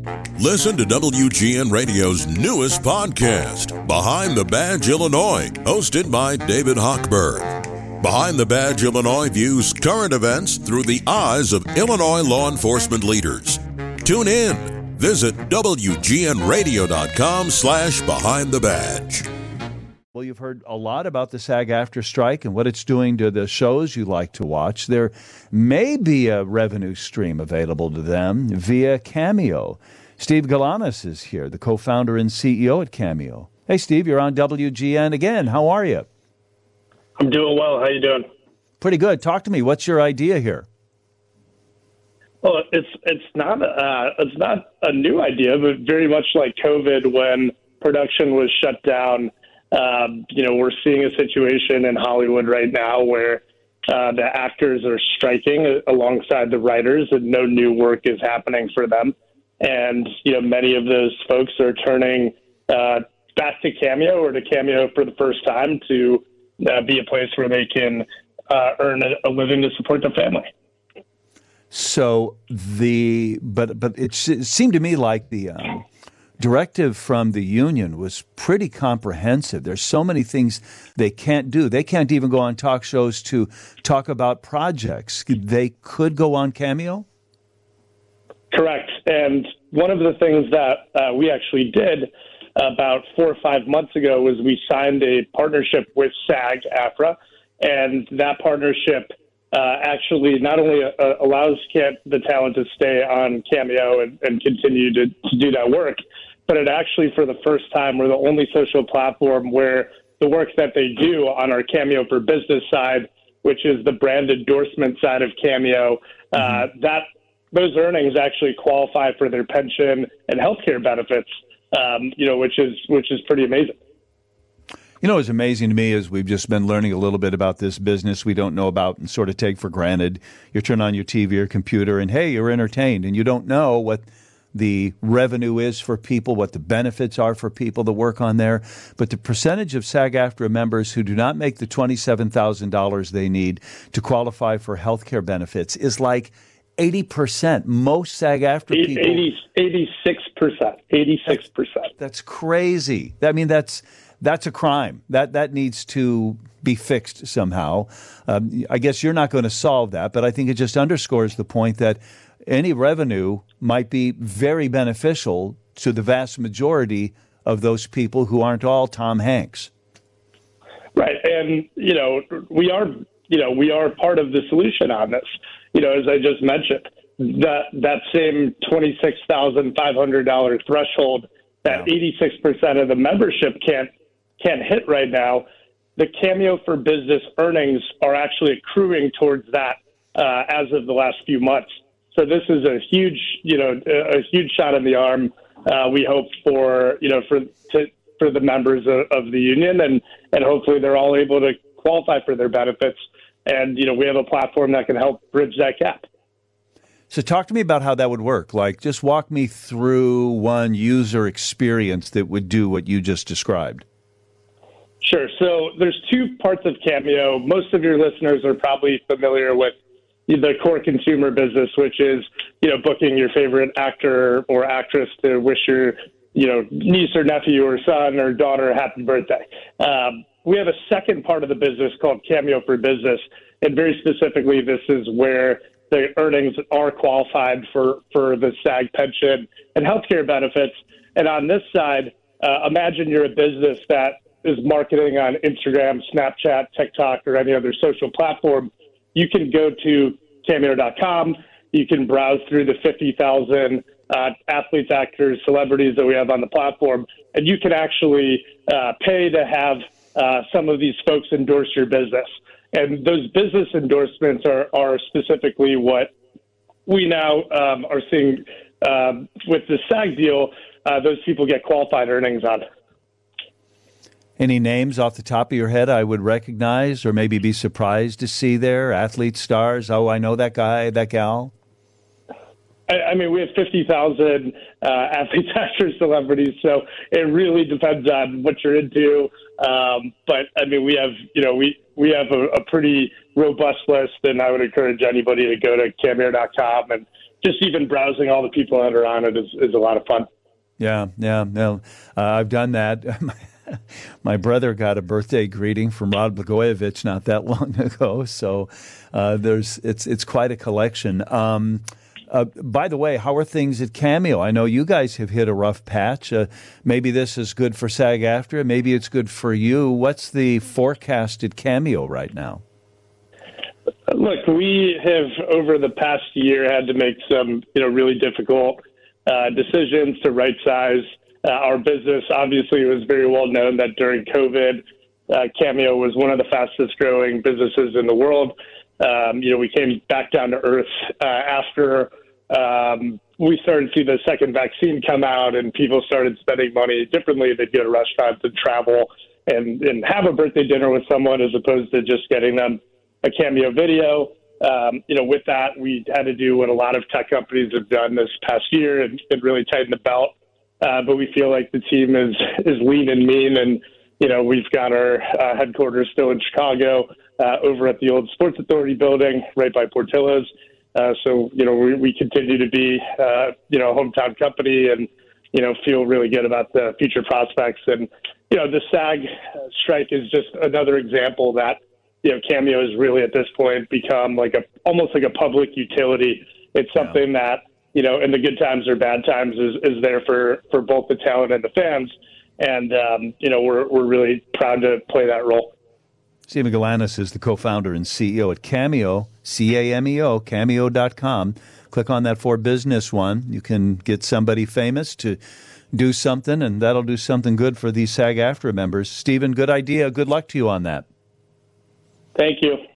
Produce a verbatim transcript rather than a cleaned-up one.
Listen to W G N Radio's newest podcast, Behind the Badge Illinois, hosted by David Hochberg. Behind the Badge Illinois views current events through the eyes of Illinois law enforcement leaders. Tune in. Visit W G N radio dot com slash behind the badge. Well, you've heard a lot about the SAG-AFTRA strike and what it's doing to the shows you like to watch. There may be a revenue stream available to them via Cameo. Steve Galanis is here, the co-founder and C E O at Cameo. Hey, Steve, you're on W G N again. How are you? I'm doing well. How you doing? Pretty good. Talk to me. What's your idea here? Well, it's it's not uh, it's not a new idea, but very much like COVID when production was shut down. Um, you know, we're seeing a situation in Hollywood right now where uh, the actors are striking alongside the writers, and no new work is happening for them. And you know, many of those folks are turning uh, back to Cameo or to Cameo for the first time to uh, be a place where they can uh, earn a, a living to support their family. So the but but it, it seemed to me like the um, directive from the union was pretty comprehensive. There's so many things they can't do. They can't even go on talk shows to talk about projects. They could go on Cameo? Correct. And one of the things that uh, we actually did about four or five months ago was we signed a partnership with SAG-AFTRA, and that partnership uh, actually not only uh, allows the talent to stay on Cameo and, and continue to, to do that work, but it actually, for the first time, we're the only social platform where the work that they do on our Cameo for Business side, which is the brand endorsement side of Cameo, uh, mm-hmm. that those earnings actually qualify for their pension and healthcare benefits, um, you know, which is which is pretty amazing. You know, what's amazing to me is we've just been learning a little bit about this business we don't know about and sort of take for granted. You turn on your T V or computer and, hey, you're entertained, and you don't know what the revenue is for people, what the benefits are for people that work on there. But the percentage of SAG-AFTRA members who do not make the twenty-seven thousand dollars they need to qualify for healthcare benefits is like eighty percent. Most SAG-AFTRA people... eighty, eighty-six percent. eighty-six percent. That's, that's crazy. I mean, that's that's a crime. That that needs to be fixed somehow. Um, I guess you're not going to solve that, but I think it just underscores the point that any revenue might be very beneficial to the vast majority of those people who aren't all Tom Hanks. Right. And, you know, we are, you know, we are part of the solution on this. You know, as I just mentioned, that that same twenty-six thousand five hundred dollars threshold that Yeah. eighty-six percent of the membership can't can't hit right now, the Cameo for Business earnings are actually accruing towards that uh, as of the last few months. So this is a huge, you know, a, a huge shot in the arm. Uh, we hope for, you know, for to, for the members of, of the union, and and hopefully they're all able to qualify for their benefits. And, you know, we have a platform that can help bridge that gap. So talk to me about how that would work. Like, just walk me through one user experience that would do what you just described. Sure. So there's two parts of Cameo. Most of your listeners are probably familiar with the core consumer business, which is, you know, booking your favorite actor or actress to wish your, you know, niece or nephew or son or daughter a happy birthday. Um, we have a second part of the business called Cameo for Business. And very specifically, this is where the earnings are qualified for, for the SAG pension and healthcare benefits. And on this side, uh, imagine you're a business that is marketing on Instagram, Snapchat, TikTok, or any other social platform. You can go to Cameo dot com. You can browse through the fifty thousand uh, athletes, actors, celebrities that we have on the platform, and you can actually uh, pay to have uh, some of these folks endorse your business. And those business endorsements are, are specifically what we now um, are seeing um, with the SAG deal. Uh, those people get qualified earnings on. Any names off the top of your head I would recognize or maybe be surprised to see there? Athlete stars? Oh, I know that guy, that gal. I, I mean, we have fifty thousand uh, athletes, actors, celebrities, so it really depends on what you're into. Um, but, I mean, we have, you know, we, we have a, a pretty robust list, and I would encourage anybody to go to Cameo dot com and just even browsing all the people that are on it is, is a lot of fun. Yeah, yeah, no, uh, I've done that. My brother got a birthday greeting from Rod Blagojevich not that long ago, so uh, there's it's it's quite a collection. Um, uh, by the way, how are things at Cameo? I know you guys have hit a rough patch. Uh, maybe this is good for SAG-AFTRA. Maybe it's good for you. What's the forecast at Cameo right now? Look, we have over the past year had to make some, you know, really difficult uh, decisions to right size uh, our business. Obviously, it was very well known that during COVID, uh, Cameo was one of the fastest growing businesses in the world. Um, you know, we came back down to earth uh, after um, we started to see the second vaccine come out and people started spending money differently. They'd go to restaurants and travel and, and have a birthday dinner with someone as opposed to just getting them a Cameo video. Um, you know, with that, we had to do what a lot of tech companies have done this past year and, and really tighten the belt. Uh, but we feel like the team is, is lean and mean. And, you know, we've got our uh, headquarters still in Chicago uh, over at the old Sports Authority building right by Portillo's. Uh, so, you know, we, we continue to be, uh, you know, a hometown company and, you know, feel really good about the future prospects. And, you know, the SAG strike is just another example that, you know, Cameo has really at this point become like a almost like a public utility. It's something yeah. that, you know, in the good times or bad times is, is there for, for both the talent and the fans. And, um, you know, we're we're really proud to play that role. Stephen Galanis is the co-founder and C E O at Cameo, C A M E O, cameo dot com. Click on that For Business one. You can get somebody famous to do something, and that'll do something good for these SAG-AFTRA members. Stephen, good idea. Good luck to you on that. Thank you.